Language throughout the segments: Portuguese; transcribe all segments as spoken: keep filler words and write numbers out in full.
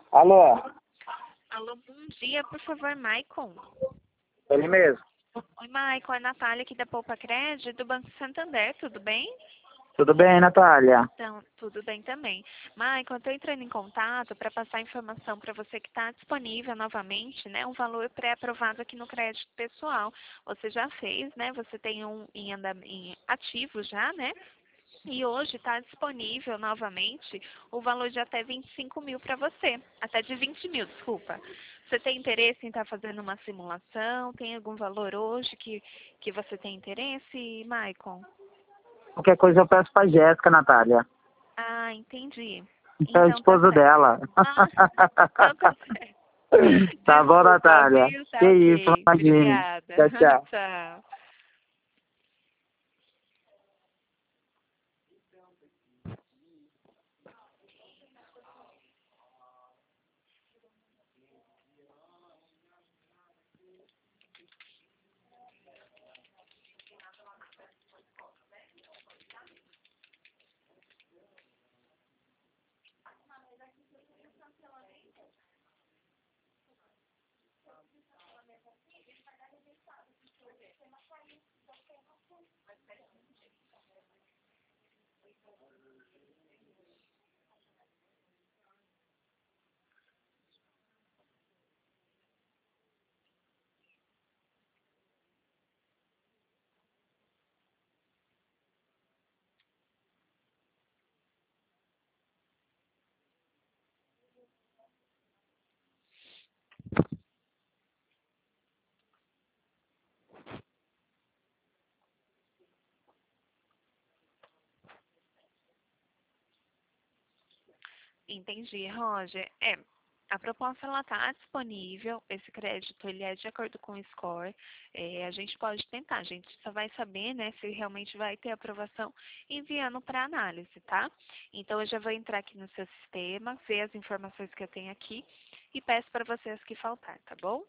Alô? Alô, bom dia, por favor, Maicon. Ele mesmo. Oi, Maicon, é a Natália aqui da Poupa Crédito do Banco Santander, tudo bem? Tudo bem, Natália? Então, tudo bem também. Maicon, eu estou entrando em contato para passar informação para você que está disponível novamente, né, um valor pré-aprovado aqui no crédito pessoal. Você já fez, né, você tem um em, anda, em ativo já, né? E hoje está disponível novamente o valor de até vinte e cinco mil para você. Até de vinte mil, desculpa. Você tem interesse em estar fazendo uma simulação? Tem algum valor hoje que, que você tem interesse, Maicon? Qualquer coisa eu peço pra Jéssica, Natália. Ah, entendi. É o Então tá esposo certo. dela. Ah, então tá certo. Tá bom, Desculpa, Natália? viu? Que Tá isso, ok. imagine. Obrigada. Tchau, tchau. Tchau. Entendi, Roger. É, a proposta ela está disponível. Esse crédito ele é de acordo com o score. É, a gente pode tentar. A gente só vai saber, né, se realmente vai ter aprovação enviando para análise, tá? Então eu já vou entrar aqui no seu sistema, ver as informações que eu tenho aqui e peço para vocês que faltar, tá bom?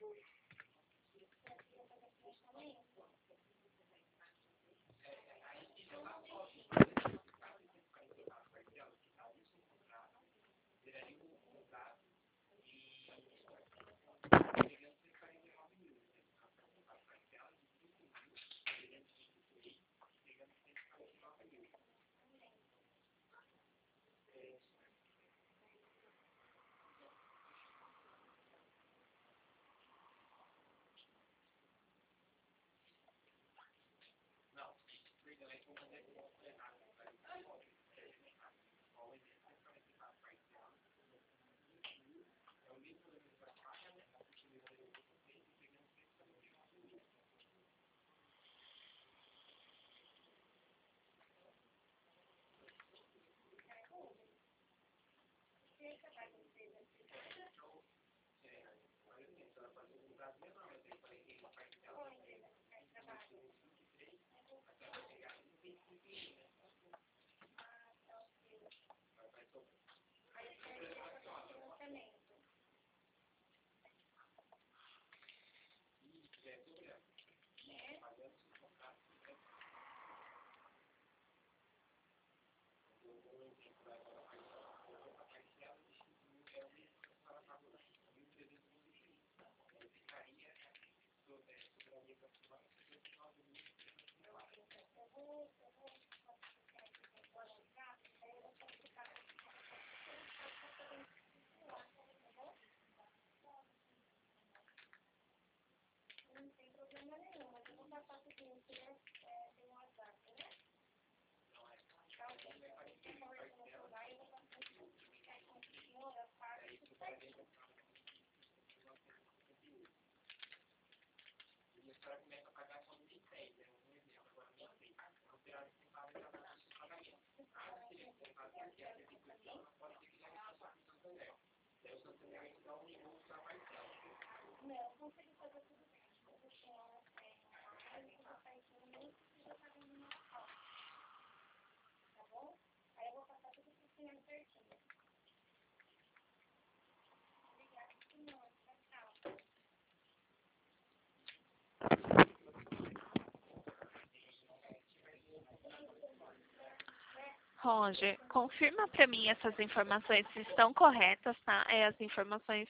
Roger, confirma para mim essas informações se estão corretas, tá? É as informações.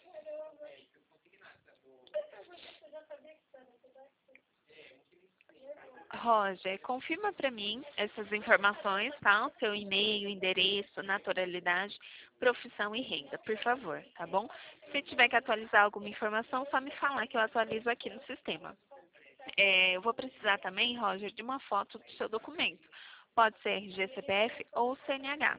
Roger, confirma para mim essas informações, tá? O seu e-mail, endereço, naturalidade, profissão e renda, por favor, tá bom? Se tiver que atualizar alguma informação, só me falar que eu atualizo aqui no sistema. É, eu vou precisar também, Roger, de uma foto do seu documento. Pode ser R G, C P F ou C N H.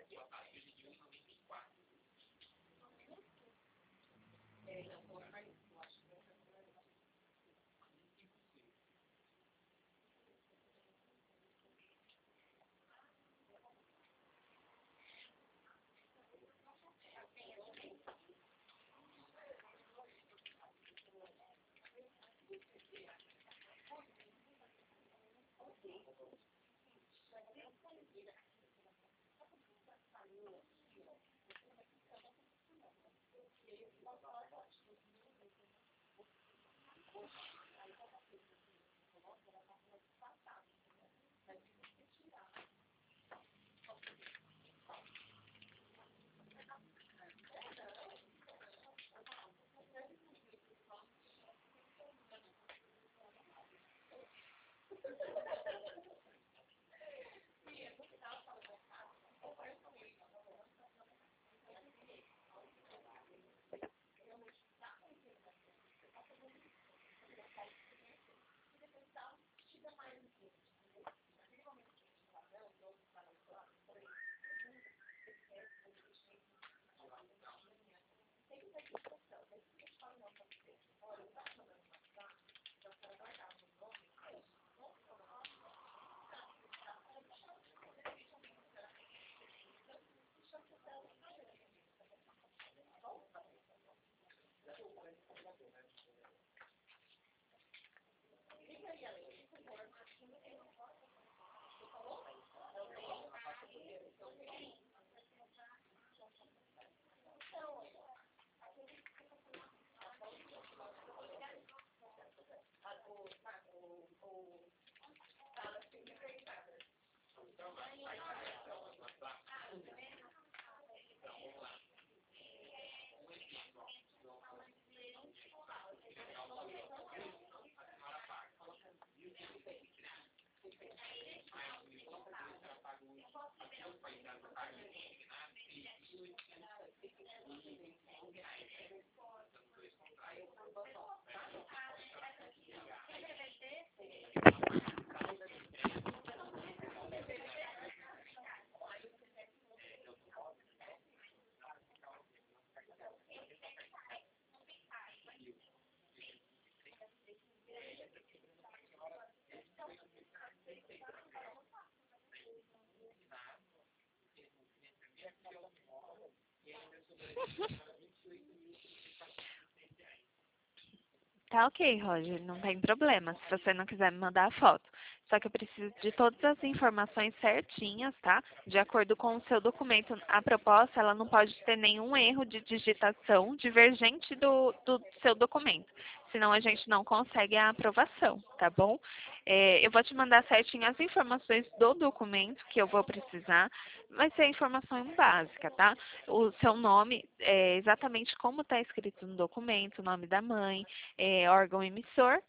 Tá ok, Roger, não tem problema, se você não quiser me mandar a foto. Só que eu preciso de todas as informações certinhas, tá? De acordo com o seu documento. A proposta, ela não pode ter nenhum erro de digitação divergente do, do seu documento. Senão a gente não consegue a aprovação, tá bom? É, eu vou te mandar certinho as informações do documento que eu vou precisar. Vai ser a informação básica, tá? O seu nome, é exatamente como está escrito no documento, o nome da mãe, é, órgão emissor,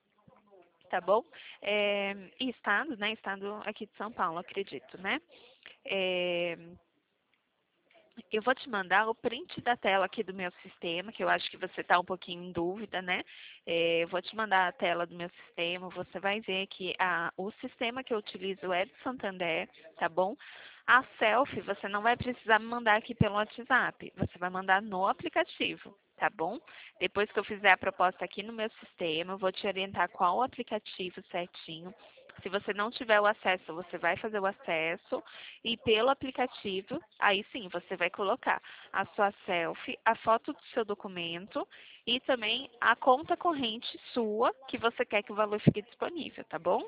tá bom? É, e estado, né? Estado aqui de São Paulo, acredito, né? É, eu vou te mandar o print da tela aqui do meu sistema, que eu acho que você está um pouquinho em dúvida, né? É, eu vou te mandar a tela do meu sistema, você vai ver que a, o sistema que eu utilizo é do Santander, tá bom? A selfie você não vai precisar me mandar aqui pelo WhatsApp, você vai mandar no aplicativo, tá bom? Depois que eu fizer a proposta aqui no meu sistema, eu vou te orientar qual o aplicativo certinho. Se você não tiver o acesso, você vai fazer o acesso e pelo aplicativo, aí sim, você vai colocar a sua selfie, a foto do seu documento e também a conta corrente sua que você quer que o valor fique disponível, tá bom?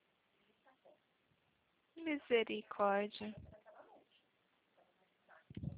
Misericórdia.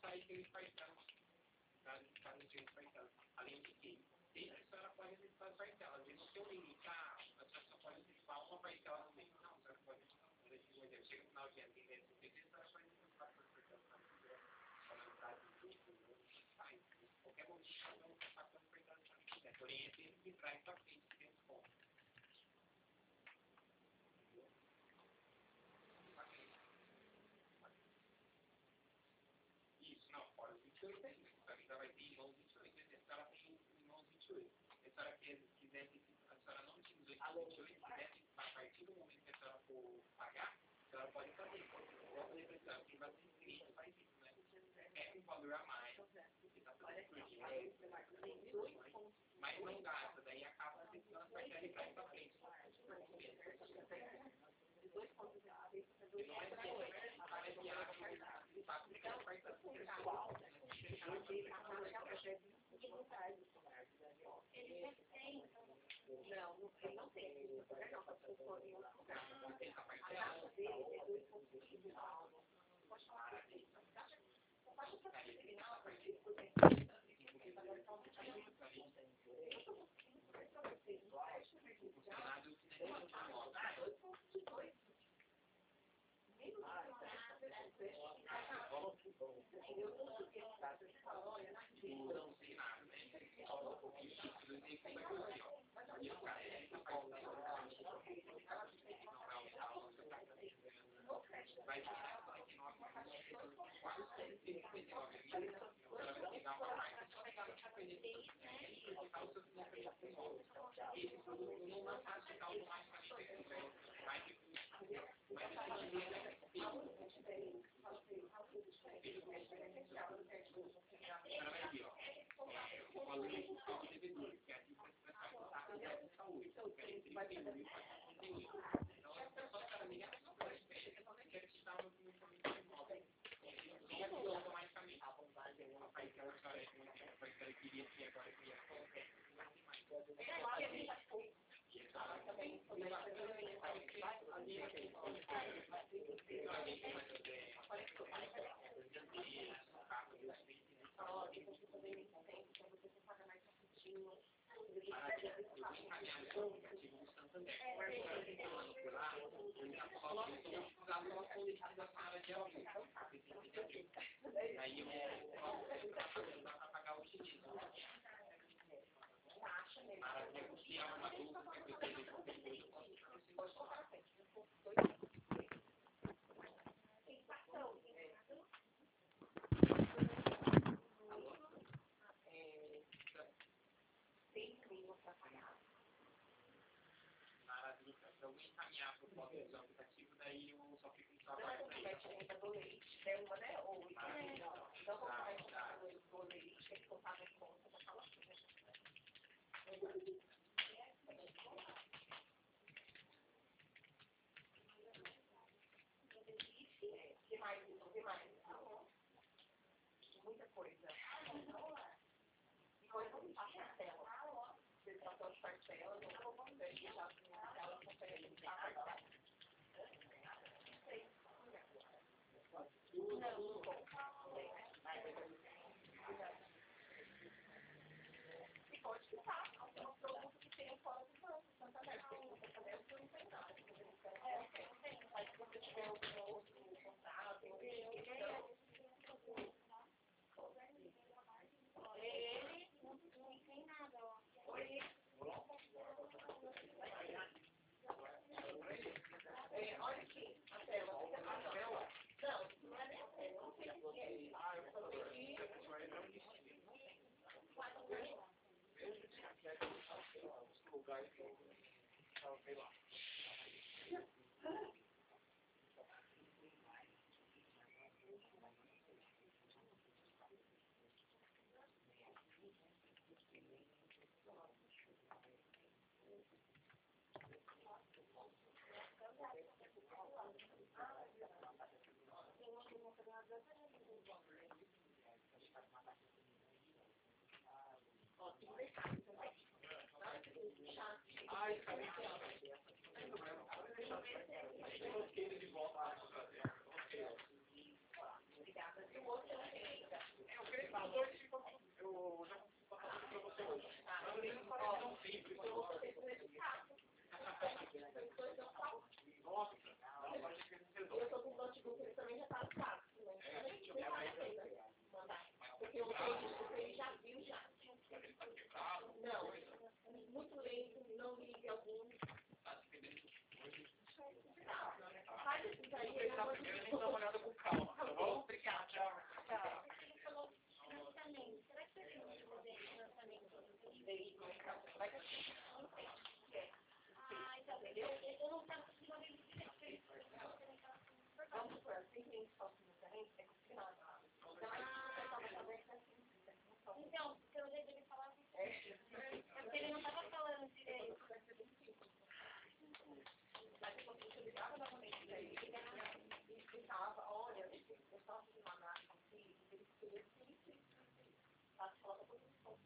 Obrigada. E o outro é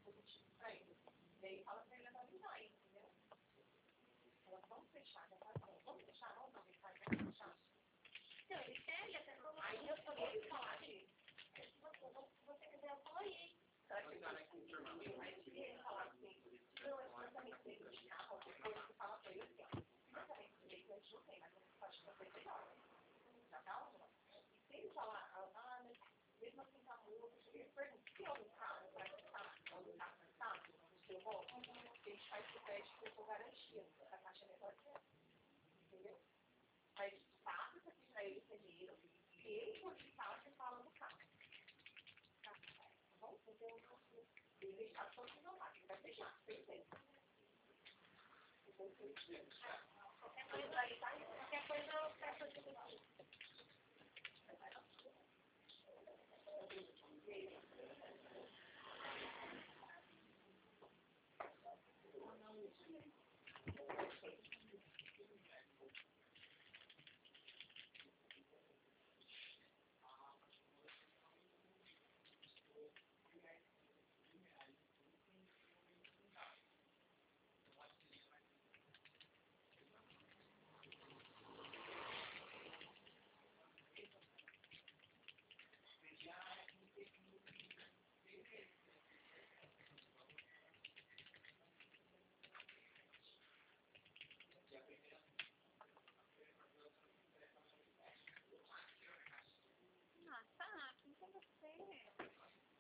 Ah, tá, quem que é você?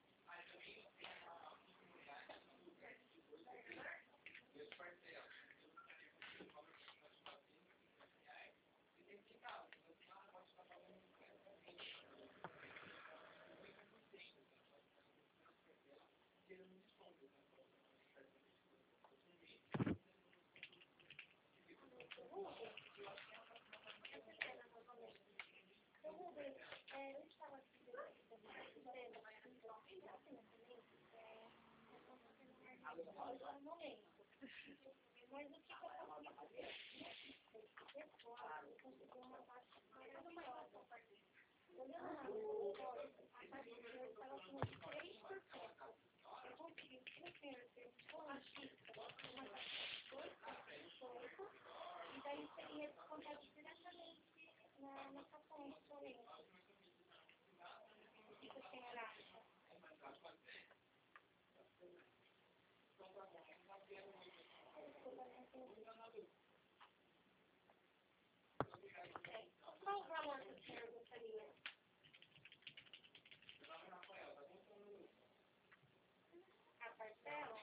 Qual o valor que o senhor gostaria? A parcela?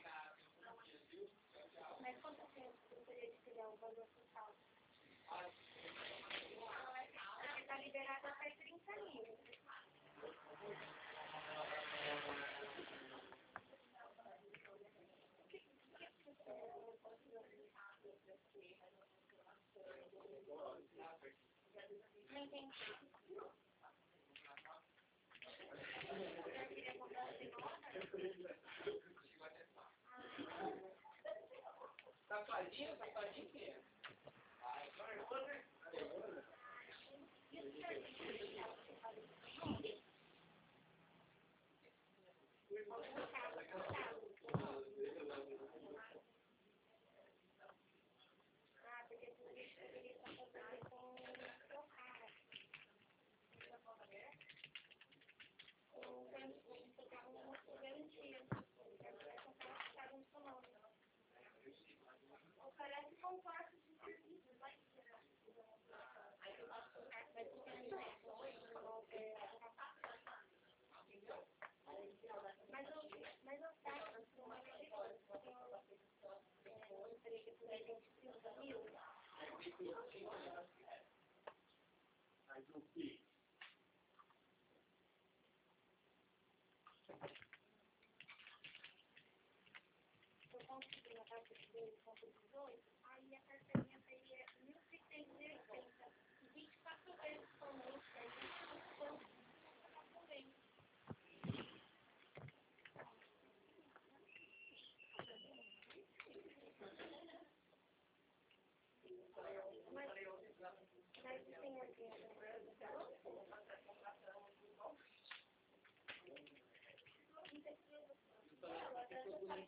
Mas quanto tempo você gostaria de pegar o valor total? Está liberado até trinta mil. Não entendi. Eu queria comprar de novo. Safadinho, safadinho que é? Ah, porque por isso eu queria estar fazendo com o seu cara. Ou pegar uma garantia. Vai comprar o carro no seu nome. Oferece contrato de serviço, vai tirar. Aí eu posso colocar, vai ter um exemplo. Mas eu, mas eu faço por uma categoria. Eu gostaria que pudesse ter trinta mil. Mas o que? Se eu conseguir na taxa de dois ponto dezoito, aí a parcelinha seria mil seiscentos e oitenta. vinte e quatro vezes por mês, aí eu também. Mas, mas o senhor tem alguma coisa?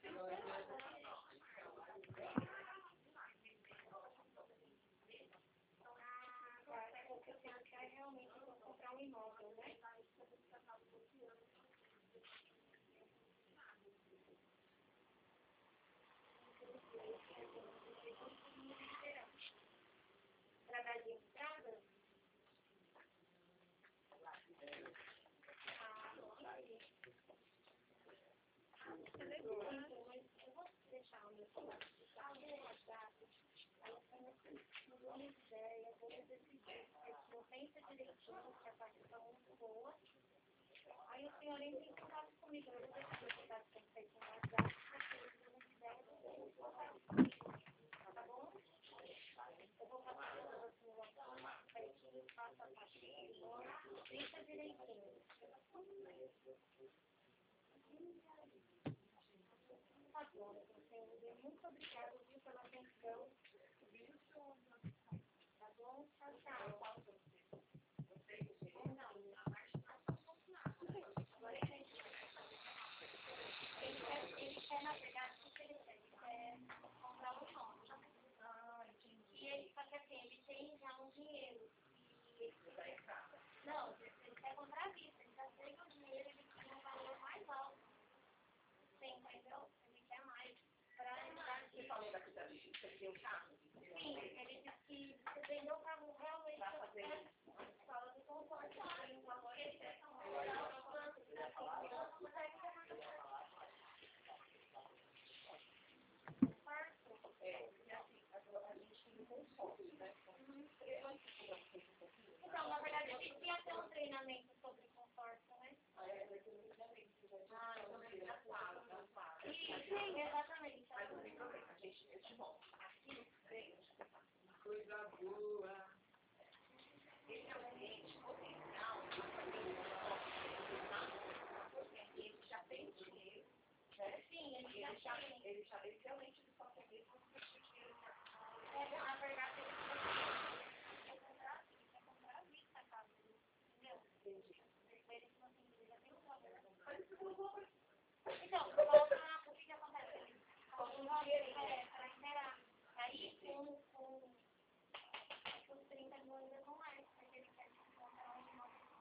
Aí o senhor entra em contato comigo, eu vou deixar o contato que eu feito no WhatsApp, tá bom? Eu vou passar para você no WhatsApp, certinho, passo a passinho, deixa direitinho. Tá bom, senhor, muito obrigada, viu, pela atenção. Tá bom? Tchau, tchau. Não, ele quer comprar à vista, ele já tem o dinheiro, ele quer um valor mais alto. Você entendeu? Ele quer mais. Pra entrar. Você falou daqui da lista, você tem o carro? Sim, ele disse que você vendeu o carro realmente para fazer fala do conforto. Tem um valor ele quer. Então, na verdade, a gente ia ter um treinamento sobre conforto, né? Ah, é, vai ter um treinamento. Ah, eu também já falo, já falo. Sim, exatamente. Mas não tem problema, a gente, eu te mostro. Aqui, vem, coisa boa. Esse é um ambiente potencial, porque ele já tem dinheiro, né? Sim, ele já tem. Ele já, ele realmente